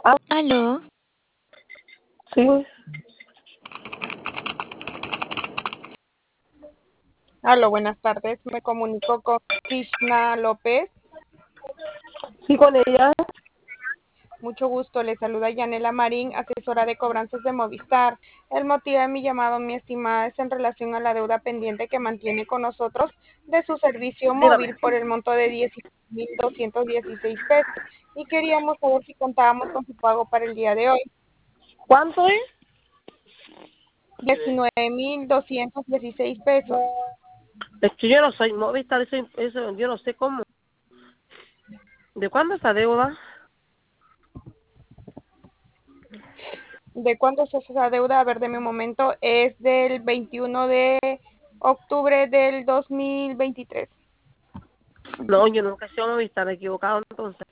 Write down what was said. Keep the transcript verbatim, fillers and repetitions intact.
¿Aló? Sí, Aló, buenas tardes. Me comunico con Krishna López. sí, con ella. Mucho gusto. Le saluda Yanela Marín, asesora de cobranzas de Movistar. El motivo de mi llamado, mi estimada, es en relación a la deuda pendiente que mantiene con nosotros de su servicio Dígame. móvil por el monto de diecinueve mil doscientos dieciséis pesos. Y queríamos saber si contábamos con su pago para el día de hoy. ¿Cuánto es? diecinueve mil doscientos dieciséis pesos. Es que yo no soy Movistar, eso, eso yo no sé cómo. ¿De cuándo esa deuda? ¿De cuánto es esa deuda? A ver, de mi momento, es del veintiuno de octubre del dos mil veintitrés. No, yo nunca he sido Movistar, equivocado entonces.